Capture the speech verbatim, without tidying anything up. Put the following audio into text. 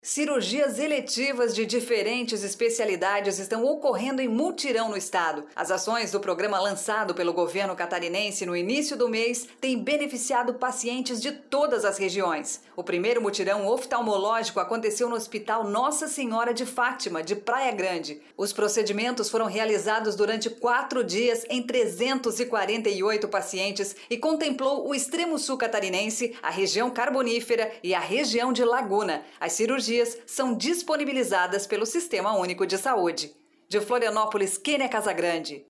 Cirurgias eletivas de diferentes especialidades estão ocorrendo em mutirão no estado. As ações do programa lançado pelo governo catarinense no início do mês têm beneficiado pacientes de todas as regiões. O primeiro mutirão oftalmológico aconteceu no Hospital Nossa Senhora de Fátima, de Praia Grande. Os procedimentos foram realizados durante quatro dias em trezentos e quarenta e oito pacientes e contemplou o extremo sul catarinense, a região carbonífera e a região de Laguna. As cirurgias são disponibilizadas pelo Sistema Único de Saúde. De Florianópolis, Kênia Casagrande.